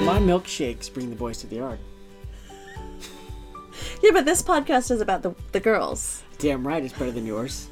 My milkshakes bring the boys to the yard. Yeah, but this podcast is about the girls. Damn right, it's better than yours.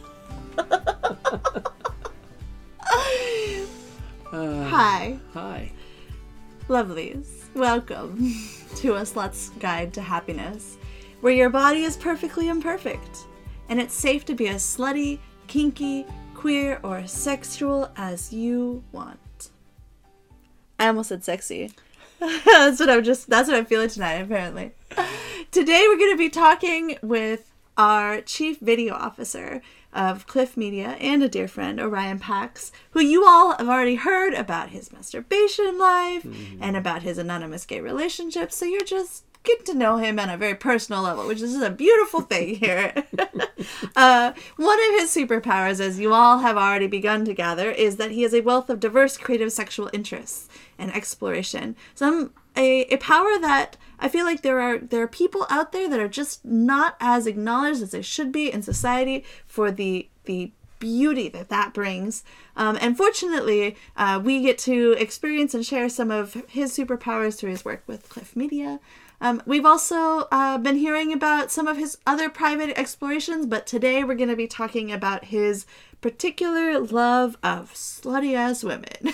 Hi. Hi. Lovelies. Welcome to A Slut's Guide to Happiness, where your body is perfectly imperfect, and it's safe to be as slutty, kinky, queer, or sexual as you want. I almost said sexy. That's what I'm feeling tonight, apparently. Today we're going to be talking with our chief video officer of Cliff Media and a dear friend, Orion Pax, who you all have already heard about his masturbation life and about his anonymous gay relationship, so you're just getting to know him on a very personal level, which is a beautiful thing here. One of his superpowers, as you all have already begun to gather, is that he has a wealth of diverse creative sexual interests and exploration. A power that I feel like there are people out there that are just not as acknowledged as they should be in society for the beauty that brings. And fortunately, we get to experience and share some of his superpowers through his work with Cliff Media. We've also been hearing about some of his other private explorations, but today we're going to be talking about his particular love of slutty-ass women.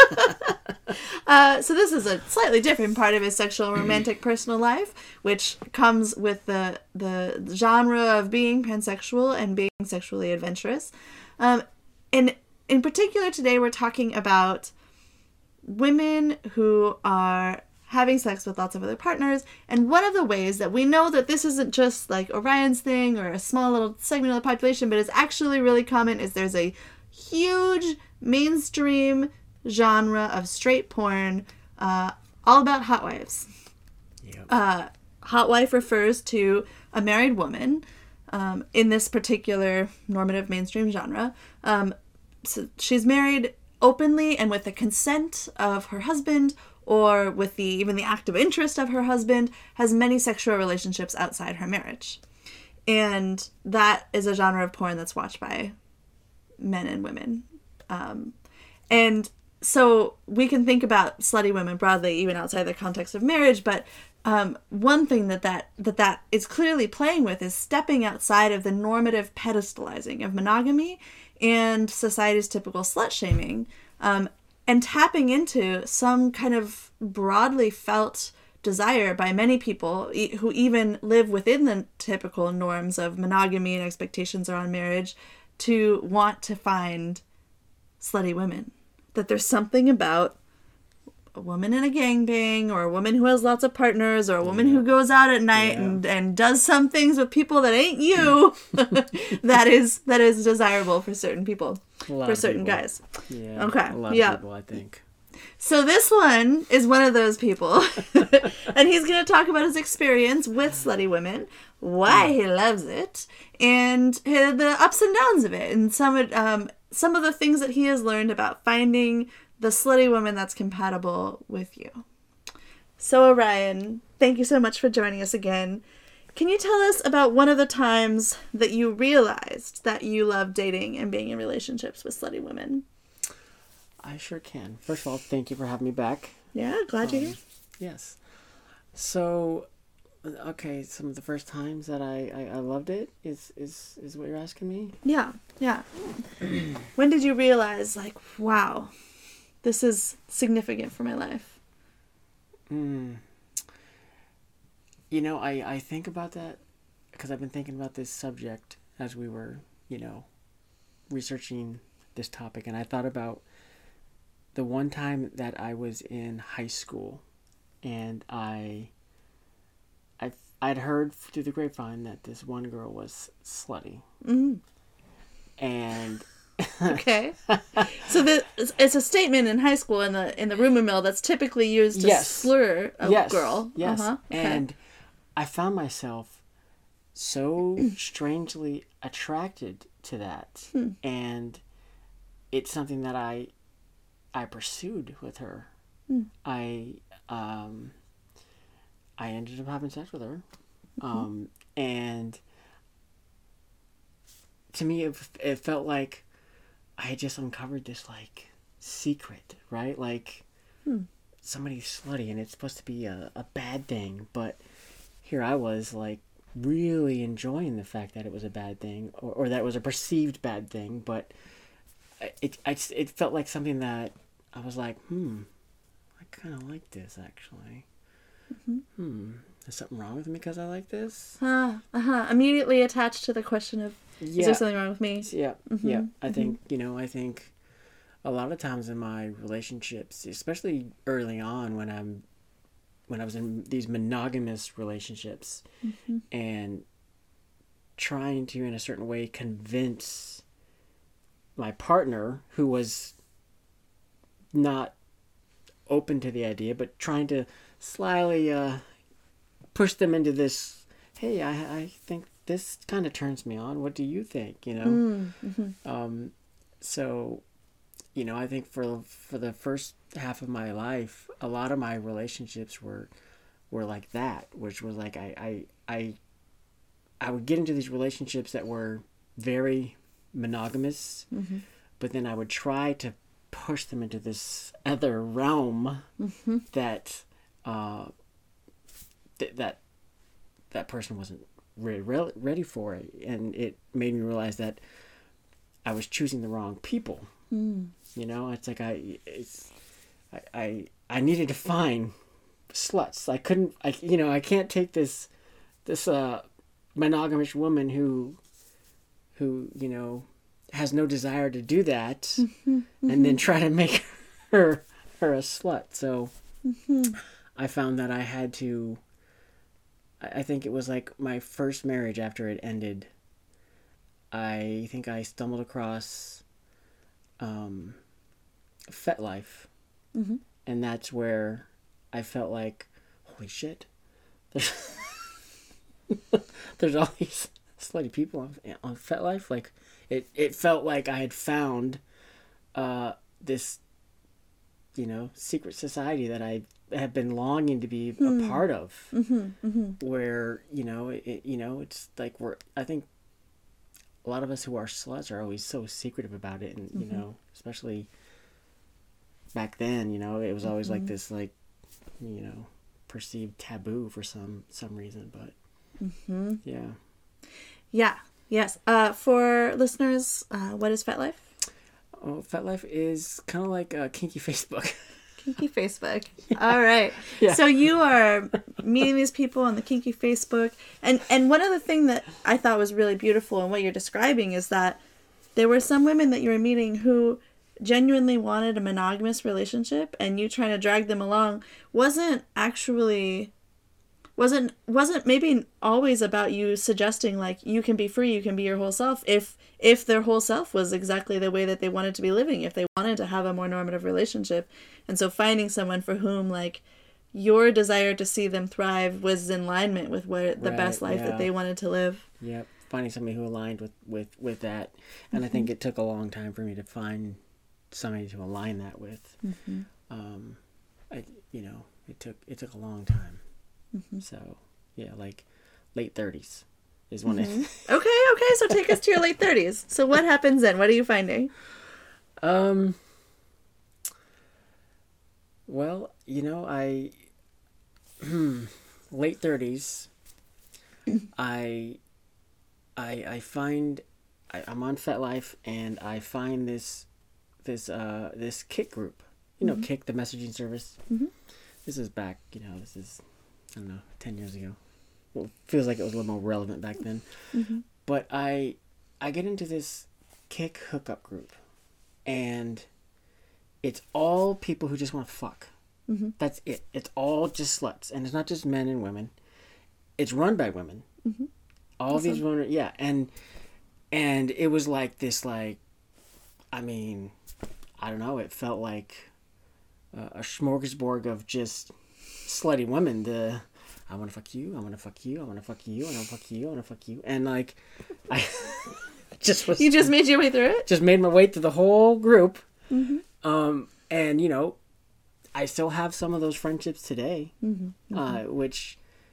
So this is a slightly different part of his sexual romantic personal life, which comes with the genre of being pansexual and being sexually adventurous. And in particular, today we're talking about women who are having sex with lots of other partners, and one of the ways that we know that this isn't just like Orion's thing or a small little segment of the population, but is actually really common, is there's a huge mainstream genre of straight porn all about hot wives. Yep. Hot wife refers to a married woman in this particular normative mainstream genre. So she's married openly and with the consent of her husband, or with even the active interest of her husband, has many sexual relationships outside her marriage. And that is a genre of porn that's watched by men and women. And so we can think about slutty women broadly, even outside the context of marriage, but one thing that is clearly playing with is stepping outside of the normative pedestalizing of monogamy and society's typical slut-shaming, and tapping into some kind of broadly felt desire by many people who even live within the typical norms of monogamy and expectations around marriage to want to find slutty women. That there's something about a woman in a gangbang, or a woman who has lots of partners, or a woman who goes out at night and does some things with people that ain't you, that is desirable for certain people, for certain guys. Yeah. Okay. A lot of people, I think. So this one is one of those people, and he's going to talk about his experience with slutty women, why he loves it, and the ups and downs of it, and some of the things that he has learned about finding the slutty woman that's compatible with you. So Orion, thank you so much for joining us again. Can you tell us about one of the times that you realized that you love dating and being in relationships with slutty women? I sure can. First of all, thank you for having me back. Yeah, glad you're here. Yes. So, okay, some of the first times that I loved it is what you're asking me? Yeah. When did you realize, like, wow, this is significant for my life? You know, I think about that because I've been thinking about this subject as we were, researching this topic, and I thought about the one time that I was in high school, and I'd heard through the grapevine that this one girl was slutty. Mm-hmm. And okay, so it's a statement in high school in the rumor mill that's typically used to slur a girl. Yes, okay. And I found myself so strangely attracted to that, and it's something that I pursued with her. I ended up having sex with her, and to me it felt like I had just uncovered this like secret, right? Like somebody's slutty and it's supposed to be a bad thing, but here I was like really enjoying the fact that it was a bad thing, or that it was a perceived bad thing, but it felt like something that I was like, I kind of like this actually. Is something wrong with me because I like this? Immediately attached to the question of, is there something wrong with me? Yeah, yeah. I think, I think a lot of times in my relationships, especially early on when I was in these monogamous relationships and trying to, in a certain way, convince my partner, who was not open to the idea, but trying to slyly push them into this, hey, I think this kind of turns me on. What do you think? So, I think for the first half of my life, a lot of my relationships were like that, which was like I would get into these relationships that were very monogamous, but then I would try to push them into this other realm that that person wasn't really ready for it, and it made me realize that I was choosing the wrong people. It's like I needed to find sluts. I can't take this monogamous woman who has no desire to do that, and then try to make her a slut. So I found that I had to. I think it was like my first marriage after it ended. I think I stumbled across FetLife, and that's where I felt like, holy shit, there's all these slutty people on FetLife. Like it felt like I had found this secret society that I have been longing to be a part of, where it's like I think a lot of us who are sluts are always so secretive about it, and especially back then, it was always like this, like, perceived taboo for some reason, but yes. For listeners, what is FetLife? Oh, FetLife is kind of like a kinky Facebook. Kinky Facebook. All right. Yeah. So you are meeting these people on the kinky Facebook. And one of the things that I thought was really beautiful in what you're describing is that there were some women that you were meeting who genuinely wanted a monogamous relationship, and you trying to drag them along wasn't maybe always about you suggesting like you can be free, you can be your whole self, if their whole self was exactly the way that they wanted to be living, if they wanted to have a more normative relationship. And so finding someone for whom like your desire to see them thrive was in alignment with what the best life that they wanted to live. Yep. Finding somebody who aligned with that. And I think it took a long time for me to find somebody to align that with. It took a long time. So yeah, like late 30s is when it. Okay. So take us to your late 30s. So what happens then? What are you finding? Well, I late 30s. I find I'm on FetLife, and I find this Kik group. Kik, the messaging service. This is back. This is, I don't know, 10 years ago. Well, it feels like it was a little more relevant back then. But I get into this Kik hookup group, and it's all people who just want to fuck. That's it. It's all just sluts, and it's not just men and women. It's run by women. All awesome. These women, yeah, and it was like this, like, I mean, I don't know. It felt like a smorgasbord of just slutty women. I want to fuck you. I want to fuck you. I want to fuck you. I want to fuck you. I want to fuck you. And like, I just was. You just made your way through it. Just made my way through the whole group. And I still have some of those friendships today, which,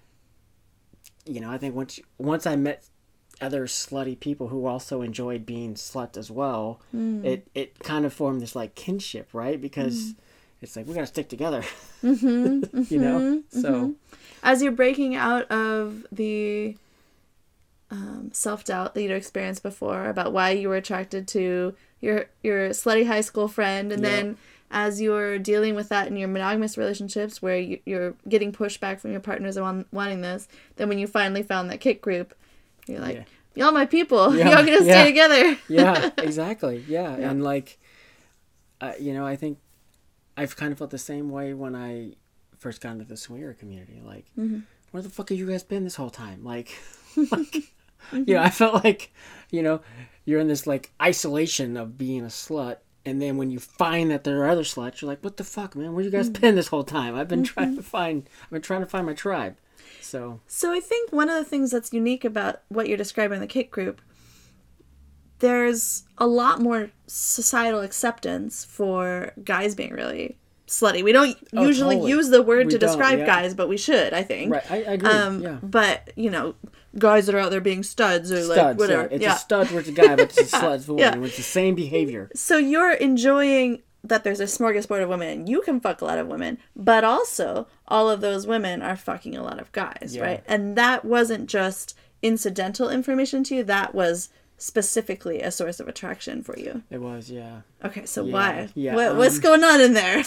I think once I met other slutty people who also enjoyed being slut as well, it kind of formed this like kinship, right? Because it's like we gotta stick together. You know. So as you're breaking out of the self-doubt that you'd experienced before about why you were attracted to your slutty high school friend, and then as you're dealing with that in your monogamous relationships where you're getting pushback from your partners on wanting this, then when you finally found that kick group, you're like, y'all my people, y'all gonna stay together. Yeah, exactly. Yeah. And like, you know, I think I've kind of felt the same way when I first got into the swinger community. Like, where the fuck have you guys been this whole time? Like, you know, I felt like, you know, you're in this like isolation of being a slut, and then when you find that there are other sluts, you're like, what the fuck, man? Where you guys been this whole time? I've been trying to find my tribe. So I think one of the things that's unique about what you're describing in the kick group, there's a lot more societal acceptance for guys being really slutty. We don't usually use the word to describe guys, but we should, I think. Right, I agree. But, you know, guys that are out there being studs or like whatever. Yeah. It's a stud where it's a guy, but it's a slut for women. It's the same behavior. So you're enjoying that there's a smorgasbord of women and you can fuck a lot of women, but also all of those women are fucking a lot of guys, right? And that wasn't just incidental information to you, that was specifically a source of attraction for you. It was, yeah. Okay, so why? Yeah. What's going on in there?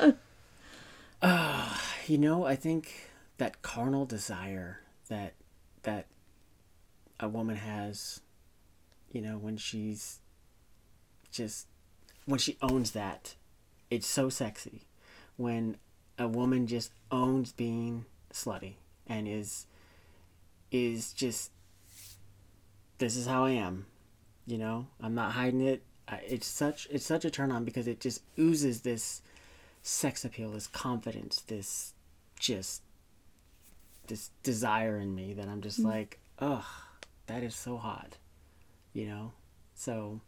You know, I think that carnal desire that a woman has, you know, when she owns that, it's so sexy. When a woman just owns being slutty and is just, this is how I am, you know, I'm not hiding it. It's such a turn on because it just oozes this sex appeal, this confidence, this desire in me that I'm just like, ugh, that is so hot, you know? So,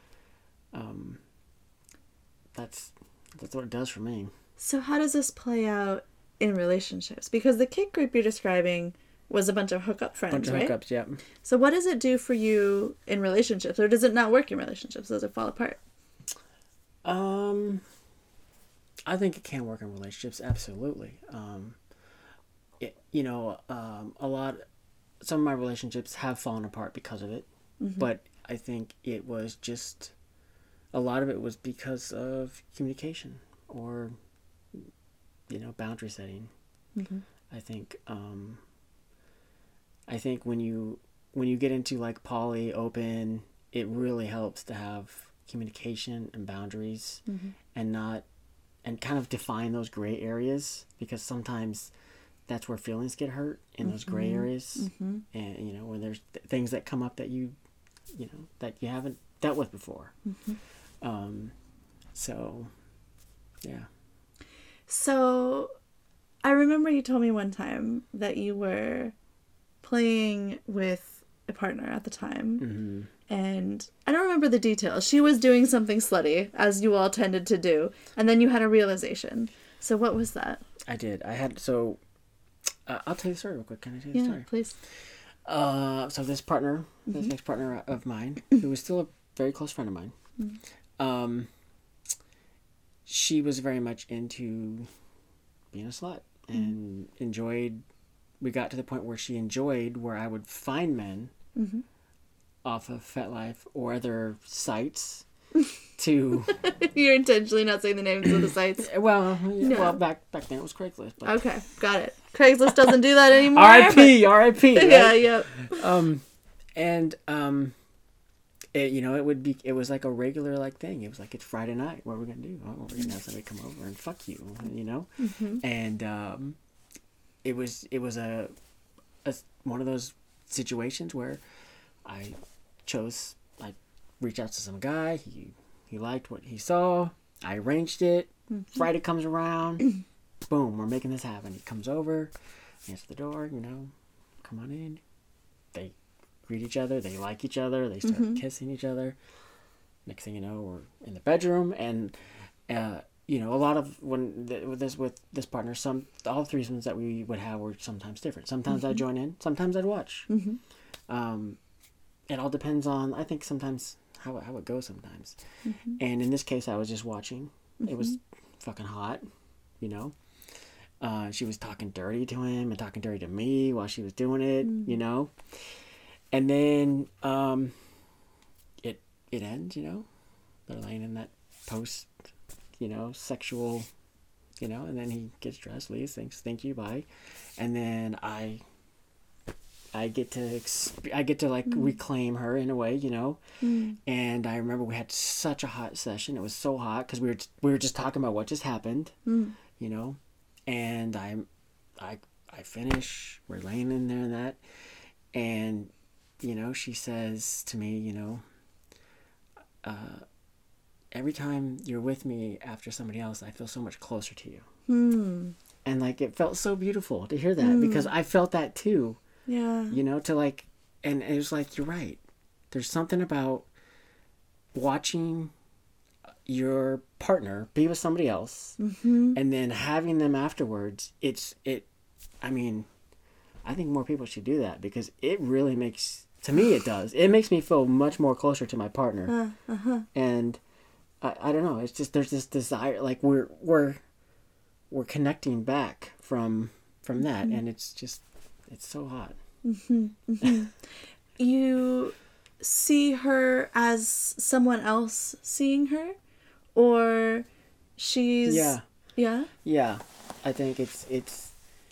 that's what it does for me. So how does this play out in relationships? Because the kick group you're describing was a bunch of hookup friends, right? Hookups, yeah. So what does it do for you in relationships, or does it not work in relationships? Does it fall apart? I think it can work in relationships, absolutely. Some of my relationships have fallen apart because of it, but I think it was just, a lot of it was because of communication or, you know, boundary setting. I think when you get into like poly, open, it really helps to have communication and boundaries and kind of define those gray areas, because sometimes that's where feelings get hurt, in those gray areas. And, you know, when there's things that come up that you know, that you haven't dealt with before. So, yeah. So, I remember you told me one time that you were playing with a partner at the time, and I don't remember the details. She was doing something slutty, as you all tended to do, and then you had a realization. So what was that? I did. I'll tell you the story real quick. Can I tell you the story? Yeah, please. So this partner, this ex-partner of mine, who was still a very close friend of mine, she was very much into being a slut and enjoyed. We got to the point where she enjoyed where I would find men off of FetLife or other sites to. You're intentionally not saying the names of the sites. Well, back then it was Craigslist. But... Okay, got it. Craigslist doesn't do that anymore. R.I.P. R.I.P. Right? Yeah. It was like a regular like thing. It was like, it's Friday night. What are we gonna do? Oh, we're gonna have somebody come over and fuck you, you know. And it was a one of those situations where I reached out to some guy. He liked what he saw. I arranged it. Friday comes around. Boom, we're making this happen. He comes over, answers the door, you know, come on in. They greet each other. They like each other. They start kissing each other. Next thing you know, we're in the bedroom. And, you know, a lot of with this partner, all the threesomes that we would have were sometimes different. Sometimes I'd join in. Sometimes I'd watch. It all depends on, I think, sometimes how it goes sometimes. And in this case, I was just watching. It was fucking hot, you know. She was talking dirty to him and talking dirty to me while she was doing it, you know. And then it ends, you know. They're laying in that post, you know, sexual, you know, and then he gets dressed, leaves, thank you, bye. And then I get to like reclaim her in a way, you know. And I remember we had such a hot session. It was so hot because we were just talking about what just happened, you know. And I finish. We're laying in there and that, and you know, she says to me, you know, every time you're with me after somebody else, I feel so much closer to you. And like, it felt so beautiful to hear that because I felt that too. Yeah. You know, to like, and it was like, you're right. There's something about watching your partner be with somebody else and then having them afterwards. I mean, I think more people should do that because it really makes, to me it does. It makes me feel much more closer to my partner. And I don't know, it's just, there's this desire, like we're connecting back from that, and it's just, it's so hot. You see her as someone else seeing her, or she's yeah. I think it's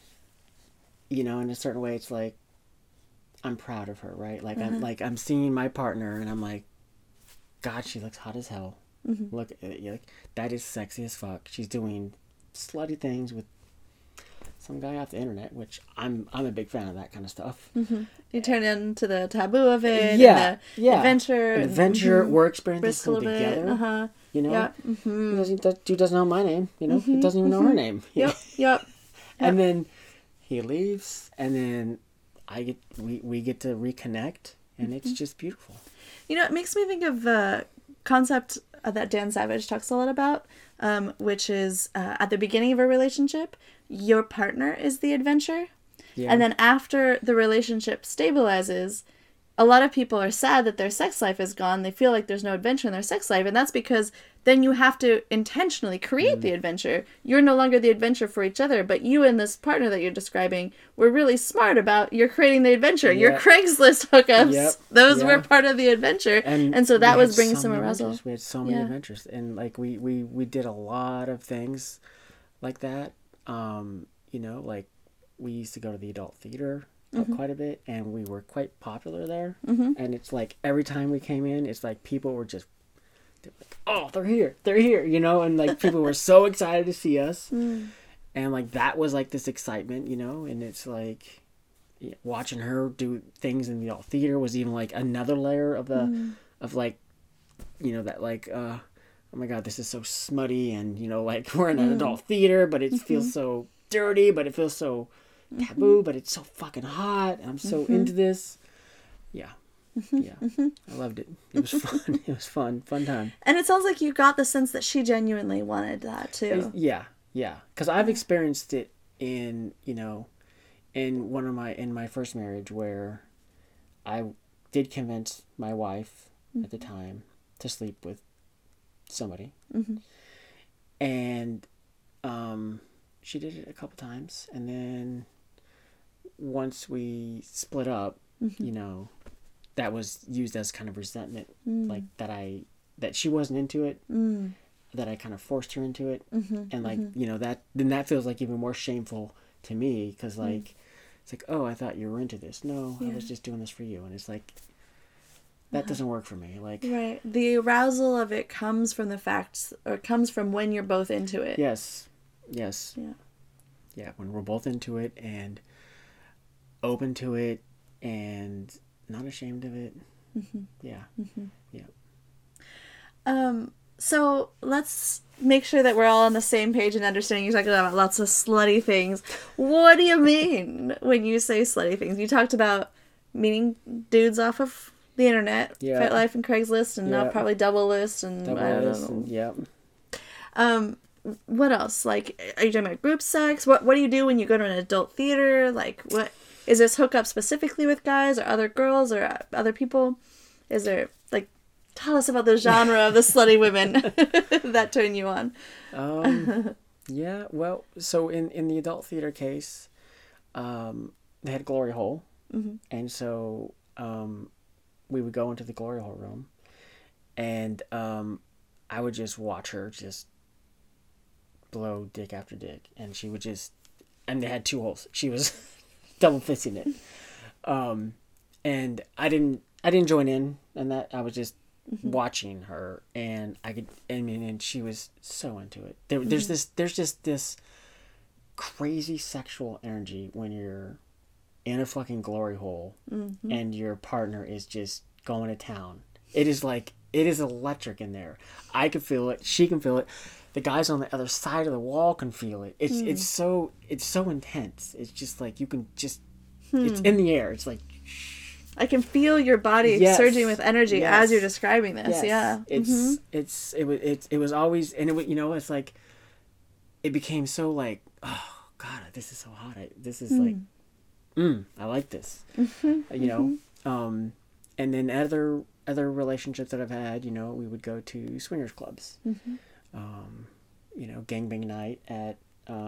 you know, in a certain way, it's like I'm proud of her, right? Like I'm seeing my partner, and I'm like, God, she looks hot as hell. Look, like, that is sexy as fuck. She's doing slutty things with some guy off the internet, which I'm a big fan of that kind of stuff. You turn into the taboo of it. Yeah, adventure. We're experiencing this a little together. You know, Yeah. Dude doesn't know my name. You know, he doesn't even know her name. Yep. And then he leaves, and then we get to reconnect, and it's just beautiful. You know, it makes me think of the concept that Dan Savage talks a lot about, which is at the beginning of a relationship, your partner is the adventure. Yeah. And then after the relationship stabilizes, a lot of people are sad that their sex life is gone. They feel like there's no adventure in their sex life. And that's because then you have to intentionally create the adventure. You're no longer the adventure for each other, but you and this partner that you're describing were really smart about you're creating the adventure. Your Craigslist hookups, those were part of the adventure. And so that was bringing some arousal. We had so many adventures. And like we did a lot of things like that. You know, like we used to go to the adult theater quite a bit, and we were quite popular there. And it's like every time we came in, it's like people were just like, oh, they're here, you know, and like people were so excited to see us. And like that was like this excitement, you know, and it's like watching her do things in the adult theater was even like another layer of the of like, you know, that like oh my God, this is so smutty, and you know, like we're in an adult theater, but it feels so dirty, but it feels so taboo, but it's so fucking hot, and I'm so into this. I loved it. It was fun. It was fun time. And it sounds like you got the sense that she genuinely wanted that too. Yeah because I've experienced it in, you know, in my first marriage, where I did convince my wife at the time to sleep with somebody, and she did it a couple times, and then once we split up, you know, that was used as kind of resentment, like that she wasn't into it, that I kind of forced her into it, and like, you know, that feels like even more shameful to me, because like it's like, oh, I thought you were into this. No, I was just doing this for you, and it's like that doesn't work for me. Like, right, the arousal of it comes from the facts, or comes from when you're both into it. Yes, when we're both into it and open to it and not ashamed of it. So let's make sure that we're all on the same page and understanding. You're talking about lots of slutty things. What do you mean when you say slutty things? You talked about meeting dudes off of the internet, FetLife and Craigslist, and not probably Double List, and I don't know. What else? Like, are you talking about group sex? What do you do when you go to an adult theater? Like, what is this hookup specifically with guys or other girls or other people? Is there like Tell us about the genre of the slutty women that turn you on. Yeah, well, so in the adult theater case, they had Glory Hole, and so we would go into the Glory Hole room, and I would just watch her just blow dick after dick, and she would just, and they had 2 holes. She was double fisting it, and I didn't join in, and that I was just watching her, and and she was so into it. There's just this crazy sexual energy when you're in a fucking glory hole and your partner is just going to town. It is electric in there. I can feel it. She can feel it. The guys on the other side of the wall can feel it. It's so intense. It's just like you can just it's in the air. It's like I can feel your body surging with energy as you're describing this. Yeah. It was always, and it, it's like, it became so like, oh God, this is so hot. This is like, I like this, and then other relationships that I've had, we would go to swingers clubs, gangbang night at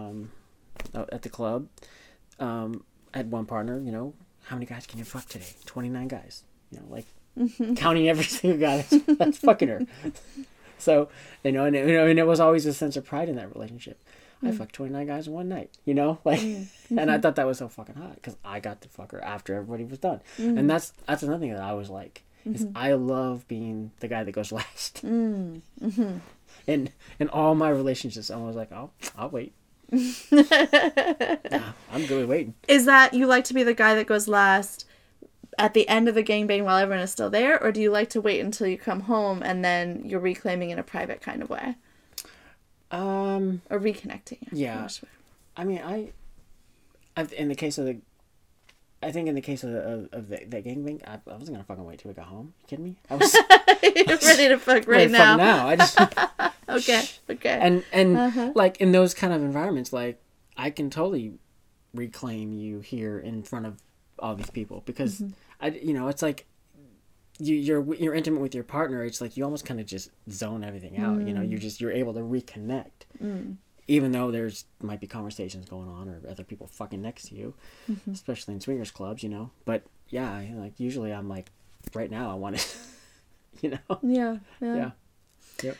the club. I had one partner, how many guys can you fuck today? 29 guys. Counting every single guy that's fucking her. So, and it was always a sense of pride in that relationship. I fucked 29 guys in one night, and I thought that was so fucking hot because I got to fuck her after everybody was done. And that's another thing that I was like, is I love being the guy that goes last. In all my relationships, I was like, I'll wait. Nah, I'm good with waiting. Is that you like to be the guy that goes last at the end of the gangbang while everyone is still there, or do you like to wait until you come home and then you're reclaiming in a private kind of way? Or reconnecting. Yeah. I mean, in the case of the gangbang, I wasn't gonna fucking wait till we got home. You kidding me? I was You're ready to fuck right now. Fuck now. I just okay. And like in those kind of environments, like I can totally reclaim you here in front of all these people because it's like you're intimate with your partner. It's like you almost kind of just zone everything out. You're able to reconnect. Even though there's might be conversations going on or other people fucking next to you, especially in swingers clubs, But yeah, like usually I'm like, right now I want it, Yeah. Yep.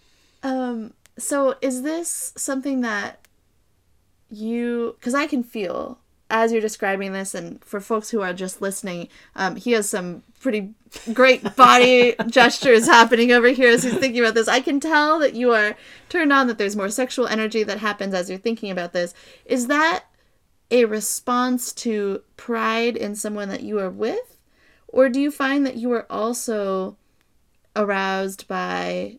So is this something that because I can feel as you're describing this, and for folks who are just listening, he has some pretty great body gestures happening over here as he's thinking about this. I can tell that you are turned on, that there's more sexual energy that happens as you're thinking about this. Is that a response to pride in someone that you are with? Or do you find that you are also aroused by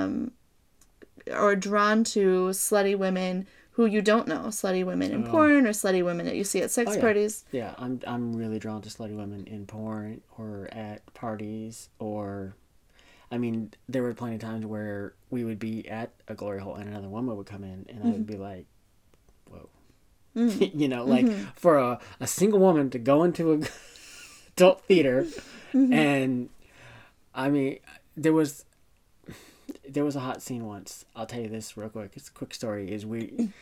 or drawn to slutty women who you don't know, slutty women in porn or slutty women that you see at sex parties? Yeah, I'm really drawn to slutty women in porn or at parties, or I mean, there were plenty of times where we would be at a glory hole and another woman would come in and I would be like, whoa. Like for a single woman to go into a adult theater and I mean, there was a hot scene once. I'll tell you this real quick. It's a quick story. Is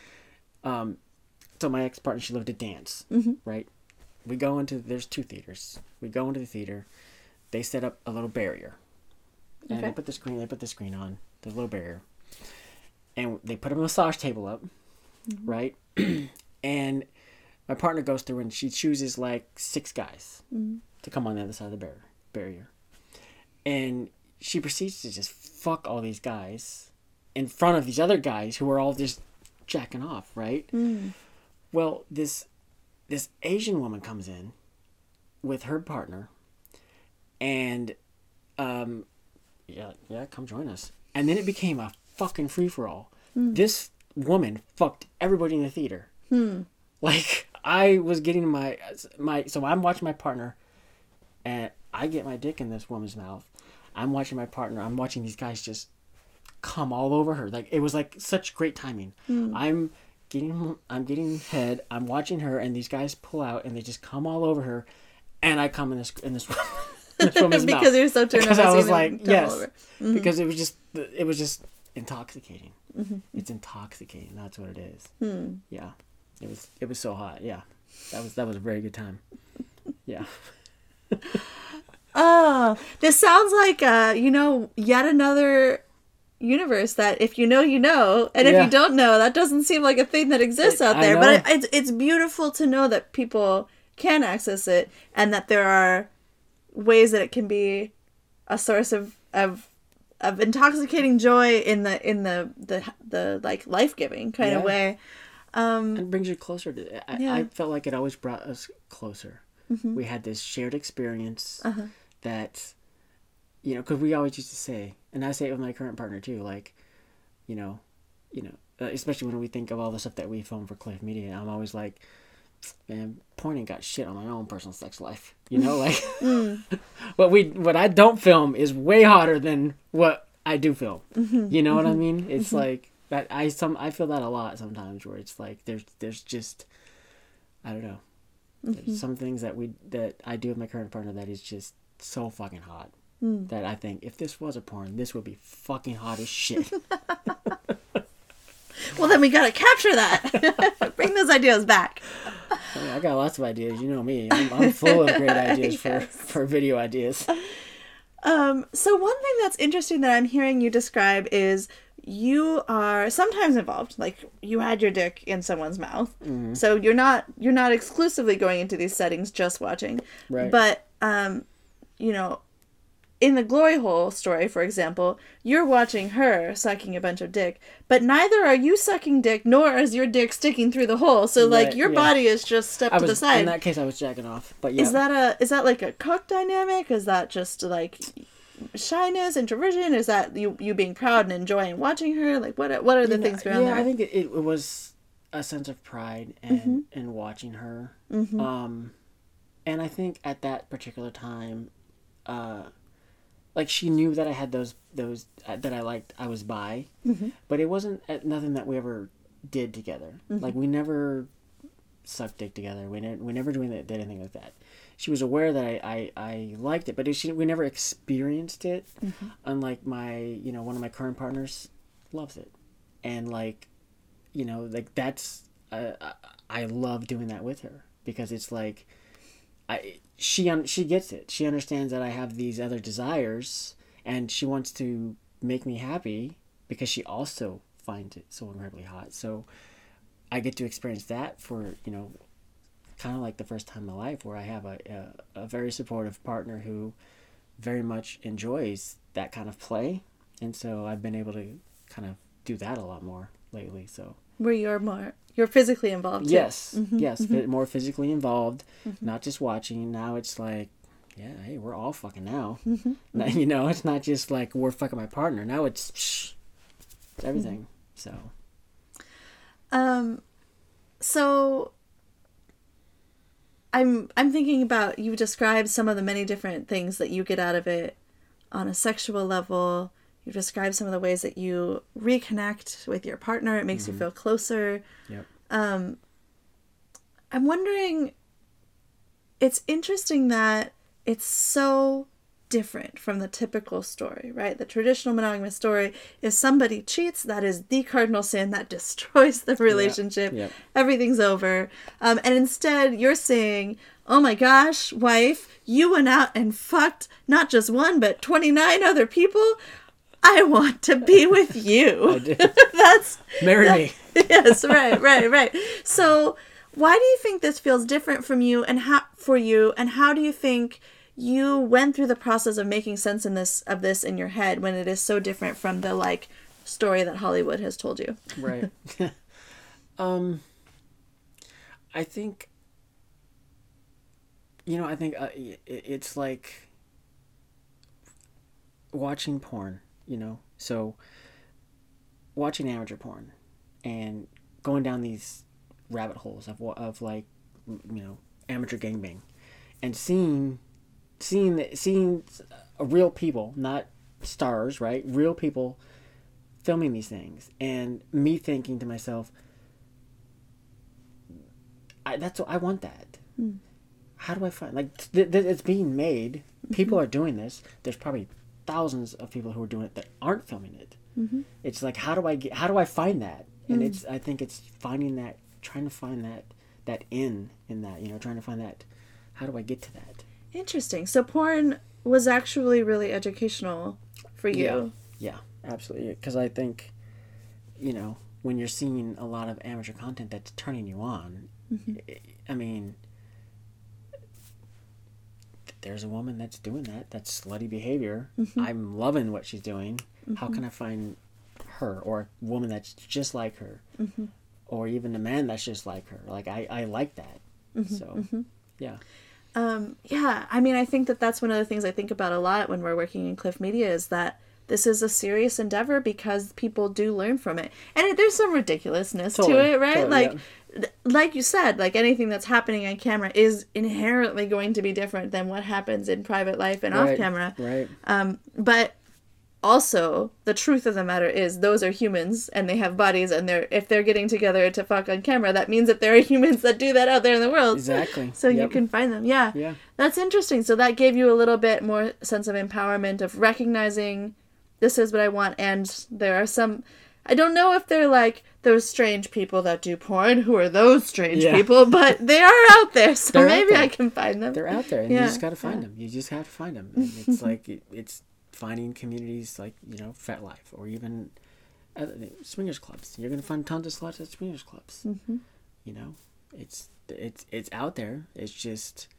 so my ex-partner, she loved to dance, right? We go into, there's 2 theaters. We go into the theater. They set up a little barrier. And they put the screen on, the little barrier. And they put a massage table up, right? And my partner goes through and she chooses like 6 guys to come on the other side of the barrier. And she proceeds to just fuck all these guys in front of these other guys who are all just jacking off, right? Well, this Asian woman comes in with her partner and come join us. And then it became a fucking free-for-all. This woman fucked everybody in the theater. Like, I was getting so I'm watching my partner and I get my dick in this woman's mouth. I'm watching my partner. I'm watching these guys just come all over her. Like, it was like such great timing. I'm getting head. I'm watching her, and these guys pull out, and they just come all over her, and I come in this from his mouth. Because you're so turned on. Because I was like, tumble yes. over. Because it was just intoxicating. It's intoxicating. That's what it is. Yeah. It was so hot. Yeah. That was a very good time. Yeah. Oh, this sounds like yet another universe that if you know, you know, and if you don't know, that doesn't seem like a thing that exists out there. But it's beautiful to know that people can access it and that there are ways that it can be a source of intoxicating joy in the like life-giving kind of way. It brings you closer to it. I felt like it always brought us closer. We had this shared experience that, because we always used to say, and I say it with my current partner too, like, especially when we think of all the stuff that we film for Cliff Media, I'm always like, man, porn ain't got shit on my own personal sex life. Like, what I don't film is way hotter than what I do film. You know what I mean? It's like that. I feel that a lot sometimes, where it's like there's just, I don't know. There's some things that I do with my current partner that is just so fucking hot that I think if this was a porn, this would be fucking hot as shit. Well, then we gotta capture that. Bring those ideas back. I got lots of ideas. You know me. I'm full of great ideas for video ideas. So one thing that's interesting that I'm hearing you describe is you are sometimes involved, like you had your dick in someone's mouth. So you're not exclusively going into these settings just watching. Right. But in the Glory Hole story, for example, you're watching her sucking a bunch of dick, but neither are you sucking dick, nor is your dick sticking through the hole. So like your body is just stepped to the side. In that case, I was jacking off. But yeah. Is that like a cock dynamic? Is that just like shyness, introversion? Is that you being proud and enjoying watching her? Like what are the things going on there? I think it was a sense of pride and watching her. And I think at that particular time, like she knew that I had those that I liked. I was bi, but it wasn't nothing that we ever did together. Like we never sucked dick together. We never did anything like that. She was aware that I liked it, but we never experienced it. Unlike my one of my current partners loves it, and like that's I love doing that with her because it's like. She gets it. She understands that I have these other desires, and she wants to make me happy because she also finds it so incredibly hot. So I get to experience that for kind of like the first time in my life, where I have a very supportive partner who very much enjoys that kind of play, and so I've been able to kind of do that a lot more lately. So where you're physically involved too. Yes, more physically involved, not just watching. Now it's like, yeah, hey, we're all fucking now. It's not just like we're fucking my partner. Now it's everything. So I'm thinking about, you described some of the many different things that you get out of it on a sexual level. You described some of the ways that you reconnect with your partner. It makes you feel closer. Yep. I'm wondering, it's interesting that it's so different from the typical story, right? The traditional monogamous story is somebody cheats, that is the cardinal sin that destroys the relationship. Yep. Everything's over. And instead you're saying, oh my gosh, wife, you went out and fucked not just one, but 29 other people. I want to be with you. I did. Marry me. Yes, right. So why do you think this feels different from you and how do you think you went through the process of making sense of this in your head when it is so different from the like story that Hollywood has told you? Right. I think it's like watching porn. So watching amateur porn and going down these rabbit holes of like, amateur gangbang and seeing real people, not stars, right? Real people filming these things, and me thinking to myself, I want that. how do I find, like, it's being made. People are doing this. There's probably thousands of people who are doing it that aren't filming it. It's like, how do I find that? And I think it's finding that, trying to find that in that, you know, trying to find that, how do I get to that? Interesting. So porn was actually really educational for you. Yeah, absolutely. Because I think, you know, when you're seeing a lot of amateur content that's turning you on, I mean, there's a woman that's doing that. That's slutty behavior. I'm loving what she's doing. How can I find her, or a woman that's just like her, or even a man that's just like her? Like, I like that. So, yeah. Yeah, I mean, I think that's one of the things I think about a lot when we're working in Cliff Media, is that this is a serious endeavor because people do learn from it. And there's some ridiculousness to it, right? Totally, like you said, like anything that's happening on camera is inherently going to be different than what happens in private life and off camera. Right. But also, the truth of the matter is those are humans and they have bodies, and if they're getting together to fuck on camera, that means that there are humans that do that out there in the world. Exactly. So you can find them. Yeah. That's interesting. So that gave you a little bit more sense of empowerment, of recognizing this is what I want. And there are some, I don't know if they're like those strange people that do porn, who are those strange people, but they are out there. So maybe I can find them. They're out there, and you just got to find them. You just have to find them. And it's like, it's finding communities like, you know, FetLife, or even swingers clubs. You're going to find tons of sluts at swingers clubs. You know, it's out there. It's just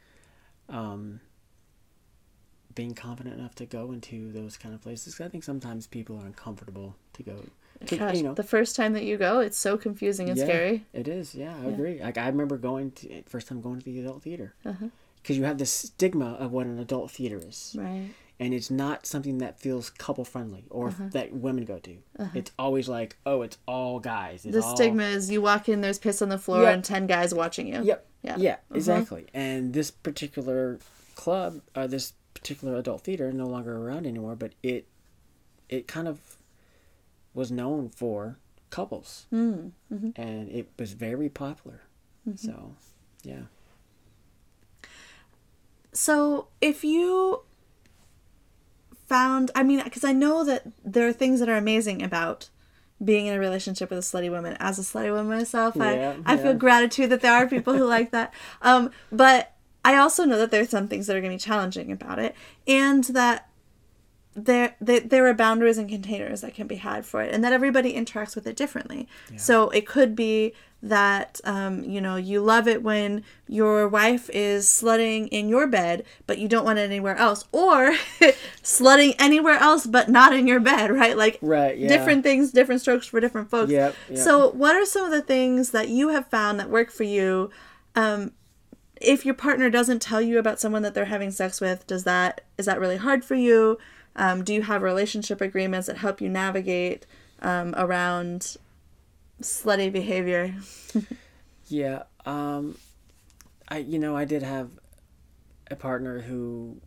being confident enough to go into those kind of places. I think sometimes people are uncomfortable to go. Gosh, you know, the first time that you go, it's so confusing and scary. It is. Yeah, I agree. Like, I remember first time going to the adult theater, because you have this stigma of what an adult theater is. Right. And it's not something that feels couple friendly, or that women go to. It's always like, oh, it's all guys. The stigma is you walk in, there's piss on the floor, and 10 guys watching you. Yeah, exactly. And this particular club, this particular adult theater, no longer around anymore, but it kind of was known for couples. And it was very popular. So, yeah. So if you found, I mean, because I know that there are things that are amazing about being in a relationship with a slutty woman. As a slutty woman myself, I feel gratitude that there are people who like that. But I also know that there's some things that are going to be challenging about it, and that there are boundaries and containers that can be had for it, and that everybody interacts with it differently. So it could be that you know, you love it when your wife is slutting in your bed, but you don't want it anywhere else, or slutting anywhere else but not in your bed, right? Like, different things, different strokes for different folks. So what are some of the things that you have found that work for you? If your partner doesn't tell you about someone that they're having sex with, is that really hard for you? Do you have relationship agreements that help you navigate around slutty behavior? I did have a partner who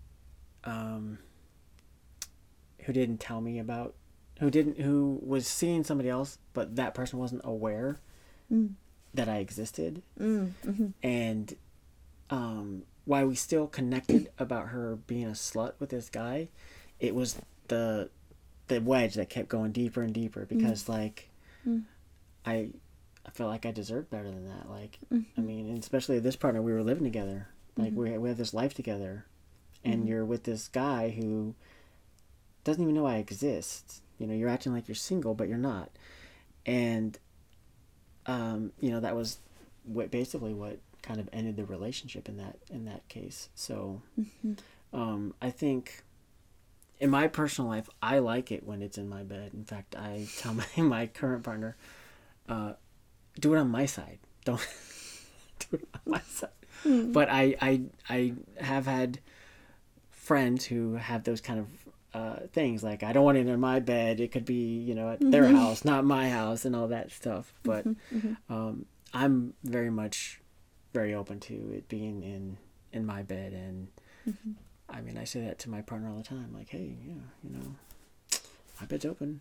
didn't tell me about, who was seeing somebody else, but that person wasn't aware that I existed. And while we still connected about her being a slut with this guy, it was the wedge that kept going deeper and deeper, because like I felt like I deserved better than that. Like, I mean, and especially this partner, we were living together. Like, we have this life together, and you're with this guy who doesn't even know I exist. You know, you're acting like you're single, but you're not. And, you know, that was basically what kind of ended the relationship in that case. So, I think in my personal life, I like it when it's in my bed. In fact, I tell my current partner, do it on my side. Don't do it on my side. But I have had friends who have those kind of things, like, I don't want it in my bed. It could be, you know, at their house, not my house, and all that stuff. But I'm very open to it being in my bed. And I mean, I say that to my partner all the time, like, hey, yeah, you know, my bed's open.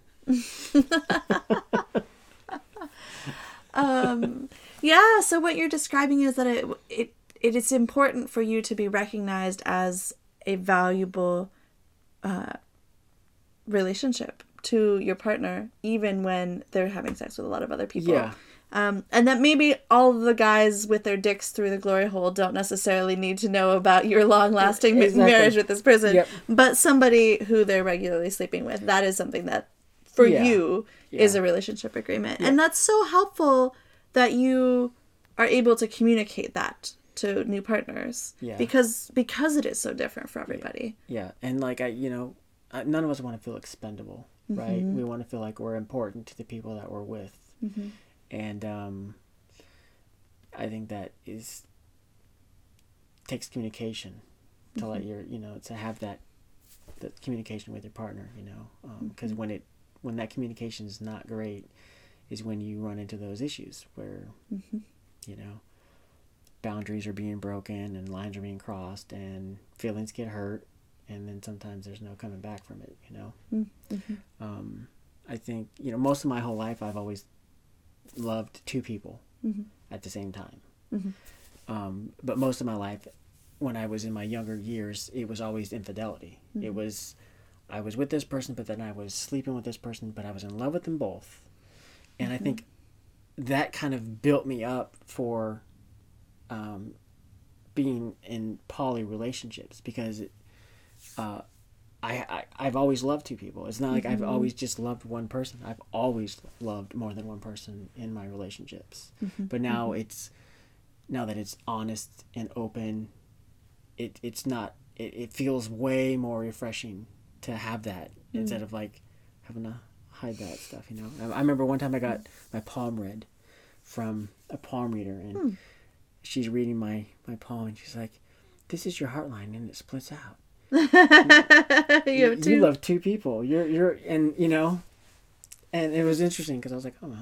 Yeah, so what you're describing is that it is important for you to be recognized as a valuable relationship to your partner, even when they're having sex with a lot of other people. Yeah. And that maybe all the guys with their dicks through the glory hole don't necessarily need to know about your long-lasting marriage with this person. Yep. But somebody who they're regularly sleeping with, that is something that, for you, is a relationship agreement. Yeah. And that's so helpful that you are able to communicate that to new partners. Yeah. Because it is so different for everybody. Yeah. And like, none of us want to feel expendable, right? We want to feel like we're important to the people that we're with. Mm-hmm. And I think that takes communication to let to have that communication with your partner, because when that communication is not great is when you run into those issues where, boundaries are being broken and lines are being crossed and feelings get hurt. And then sometimes there's no coming back from it, Mm-hmm. I think, most of my whole life I've always loved two people at the same time. Mm-hmm. But most of my life, when I was in my younger years, it was always infidelity. Mm-hmm. I was with this person, but then I was sleeping with this person, but I was in love with them both. And I think that kind of built me up for being in poly relationships, because I've always loved two people. It's not like I've always just loved one person. I've always loved more than one person in my relationships. Mm-hmm. But now now that it's honest and open, it feels way more refreshing to have that instead of like having to hide that stuff, I remember one time I got my palm read from a palm reader, and she's reading my palm, and she's like, "This is your heart line and it splits out." You love two people. You're and and it was interesting because I was like, oh,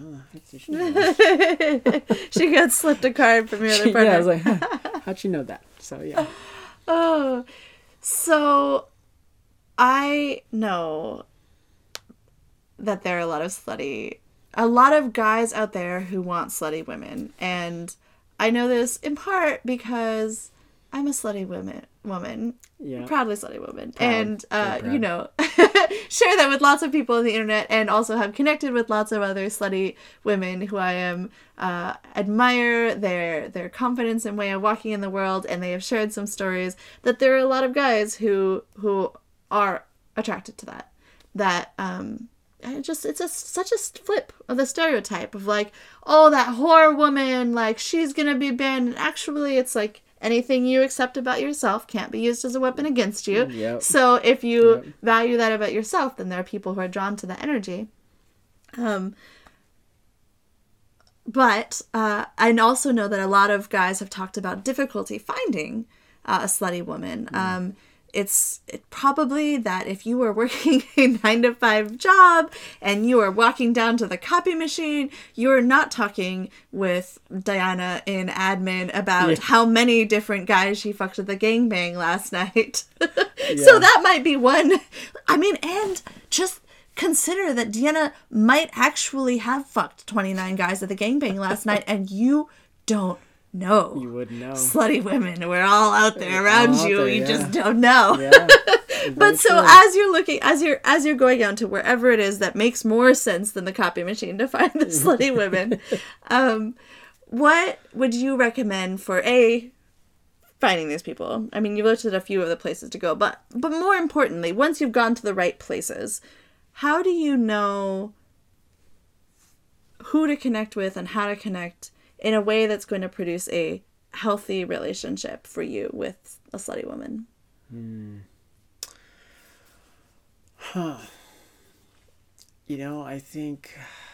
she got slipped a card from your other partner. Yeah, I was like, how'd you know that? So yeah. Oh, so I know that there are a lot of guys out there who want slutty women, and I know this in part because I'm a slutty woman. Yeah. Proudly slutty woman. Proud. And, share that with lots of people on the internet, and also have connected with lots of other slutty women who I admire their confidence and way of walking in the world, and they have shared some stories that there are a lot of guys who are attracted to that. That, it's such a flip of the stereotype of like, oh, that whore woman, like, she's gonna be banned. And actually, it's like, anything you accept about yourself can't be used as a weapon against you. Yep. So if you value that about yourself, then there are people who are drawn to that energy. But I also know that a lot of guys have talked about difficulty finding a slutty woman. It's probably that if you were working a 9-to-5 job and you are walking down to the copy machine, you are not talking with Diana in admin about how many different guys she fucked at the gangbang last night. So that might be one. I mean, and just consider that Deanna might actually have fucked 29 guys at the gangbang last night, and you don't know. You wouldn't know. Slutty women, we're all out there around you. There, you just don't know. Yeah. But so true. As you're looking, as you're going out to wherever it is that makes more sense than the copy machine to find the slutty women, what would you recommend for finding these people? I mean, you've looked at a few of the places to go, but more importantly, once you've gone to the right places, how do you know who to connect with and how to connect in a way that's going to produce a healthy relationship for you with a slutty woman? I think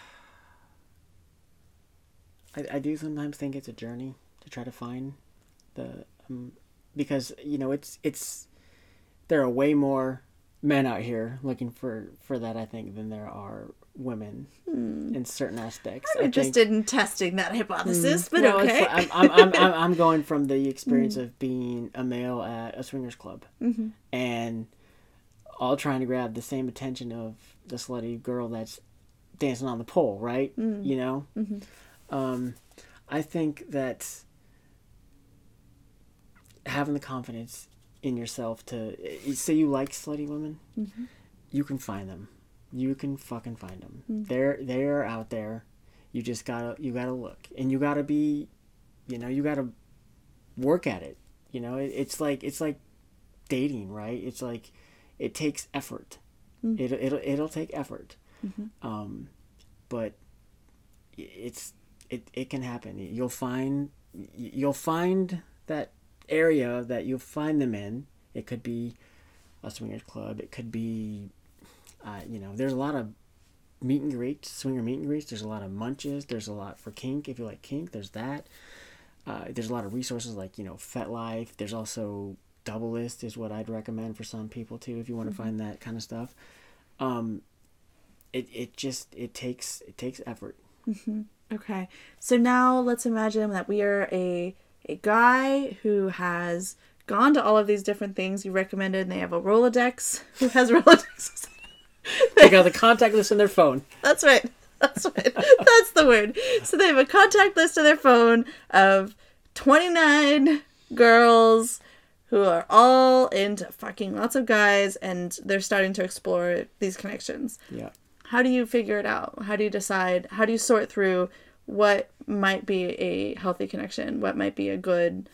I do sometimes think it's a journey to try to find the because it's there are way more men out here looking for that, I think, than there are women in certain aspects. I'm interested in testing that hypothesis, but okay. I'm going from the experience of being a male at a swingers club, and all trying to grab the same attention of the slutty girl that's dancing on the pole, right? I think that having the confidence in yourself to say you like slutty women, you can find them. You can fucking find them. They're out there. You just gotta look, and you gotta be, you gotta work at it. It's like dating, right? It's like it takes effort. It'll take effort. But it can happen. You'll find that area that you'll find them in. It could be a swingers club. It could be, there's a lot of meet and greets, swinger meet and greets. There's a lot of munches. There's a lot for kink. If you like kink, there's that. There's a lot of resources like, FetLife. There's also Doublelist is what I'd recommend for some people too, if you want to find that kind of stuff. It takes effort. Okay. So now let's imagine that we are a guy who has gone to all of these different things you recommended, and they have a Rolodex. Who has Rolodexes? They got the contact list on their phone. That's right. That's the word. So they have a contact list on their phone of 29 girls who are all into fucking lots of guys, and they're starting to explore these connections. Yeah. How do you figure it out? How do you decide? How do you sort through what might be a healthy connection? What might be a good,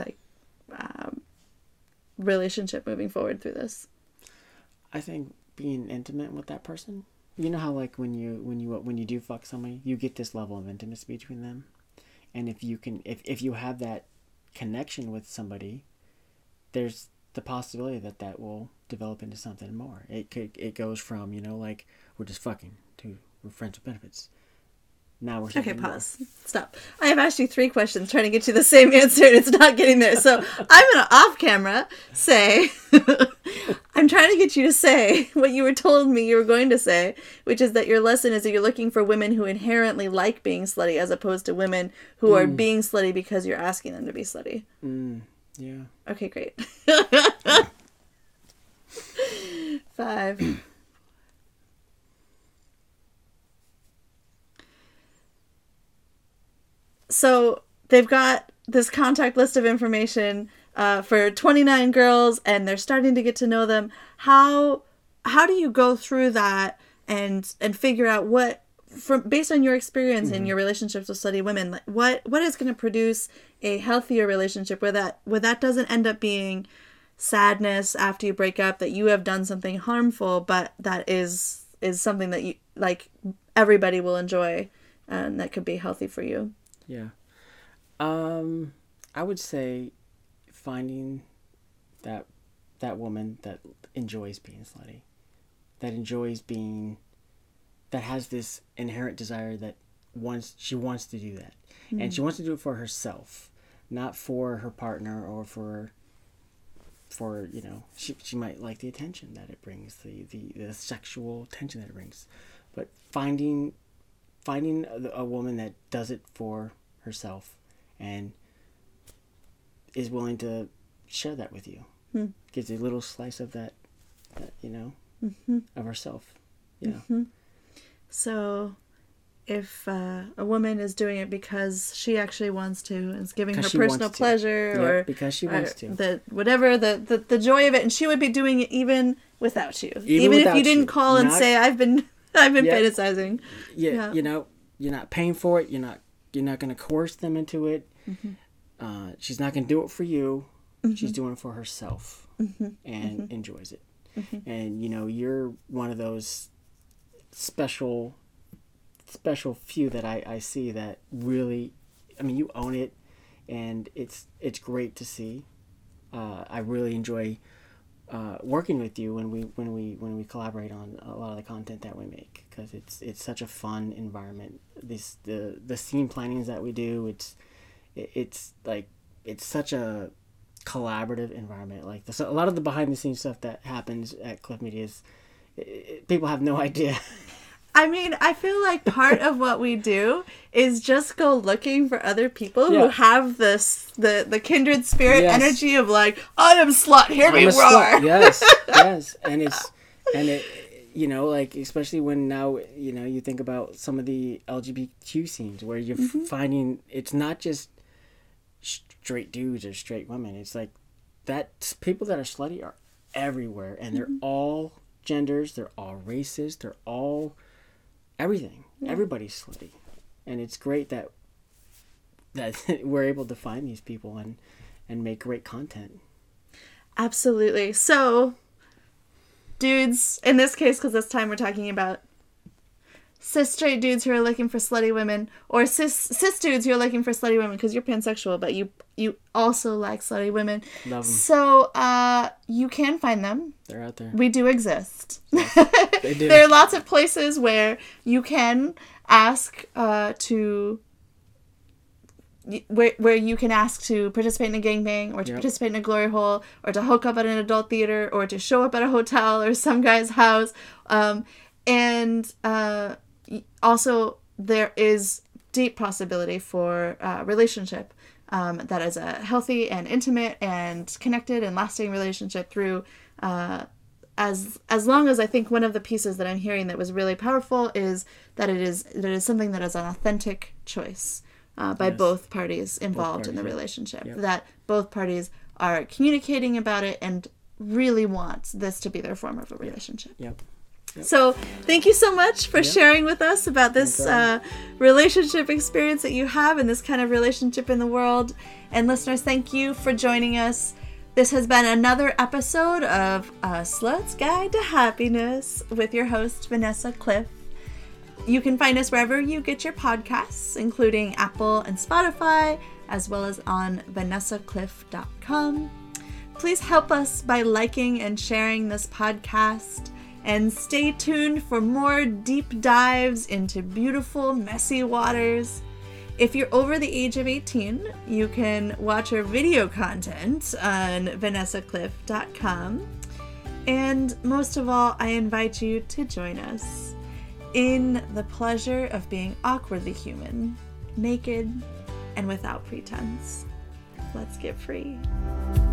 relationship moving forward through this? I think being intimate with that person. You know how like when you do fuck somebody, you get this level of intimacy between them, and if you have that connection with somebody, there's the possibility that will develop into something more. It goes from like we're just fucking to we're friends with benefits. Now we're okay. Pause. More. Stop. I have asked you 3 questions trying to get you the same answer, and it's not getting there. So I'm gonna off camera say I'm trying to get you to say what you were told me you were going to say, which is that your lesson is that you're looking for women who inherently like being slutty, as opposed to women who are being slutty because you're asking them to be slutty. Yeah. Okay, great. 5. So they've got this contact list of information for 29 girls, and they're starting to get to know them. How do you go through that and figure out what, based on your experience in your relationships with slutty women, what is going to produce a healthier relationship where that doesn't end up being sadness after you break up, that you have done something harmful, but that is something that you like everybody will enjoy, and that could be healthy for you. Yeah. I would say finding that woman that enjoys being slutty, that has this inherent desire that she wants to do that. And she wants to do it for herself, not for her partner or for she might like the attention that it brings, the sexual tension that it brings, but finding a woman that does it for herself and is willing to share that with you, gives a little slice of that of herself. Yeah. So if a woman is doing it because she actually wants to, and it's giving her personal pleasure, or because she wants to, the joy of it, and she would be doing it even without you, even if you didn't call and say I've been fantasizing. Yeah, you're not paying for it. You're not going to coerce them into it. She's not going to do it for you. She's doing it for herself and enjoys it. And you're one of those special few that I see that really, you own it, and it's great to see. I really enjoy working with you when we collaborate on a lot of the content that we make, because it's such a fun environment. The scene plannings that we do, it's such a collaborative environment. Like a lot of the behind the scenes stuff that happens at Cliff Media people have no idea. I feel like part of what we do is just go looking for other people who have the kindred spirit energy of like, I am slut, hear me roar. Yes. And it, especially when now, you think about some of the LGBTQ scenes where you're finding it's not just straight dudes or straight women. It's like that people that are slutty are everywhere, and they're all genders, they're all races, they're all everything. Everybody's slutty, and it's great that we're able to find these people and make great content. Absolutely. So, dudes, in this case, because this time we're talking about cis straight dudes who are looking for slutty women, or cis dudes who are looking for slutty women because you're pansexual, but you also like slutty women. Love them. So you can find them. They're out there. We do exist. Yes, they do. There are lots of places where you can ask where you can ask to participate in a gangbang, or to participate in a glory hole, or to hook up at an adult theater, or to show up at a hotel or some guy's house. And also there is deep possibility for relationship that is a healthy and intimate and connected and lasting relationship through as long as, I think one of the pieces that I'm hearing that was really powerful is that it is something that is an authentic choice by both parties involved in the relationship. Yep. That both parties are communicating about it and really want this to be their form of a relationship. Yep. So thank you so much for sharing with us about this relationship experience that you have and this kind of relationship in the world. And listeners, thank you for joining us. This has been another episode of A Slut's Guide to Happiness with your host, Vanessa Cliff. You can find us wherever you get your podcasts, including Apple and Spotify, as well as on vanessacliff.com. Please help us by liking and sharing this podcast, and stay tuned for more deep dives into beautiful, messy waters. If you're over the age of 18, you can watch our video content on vanessacliff.com. And most of all, I invite you to join us in the pleasure of being awkwardly human, naked, and without pretense. Let's get free.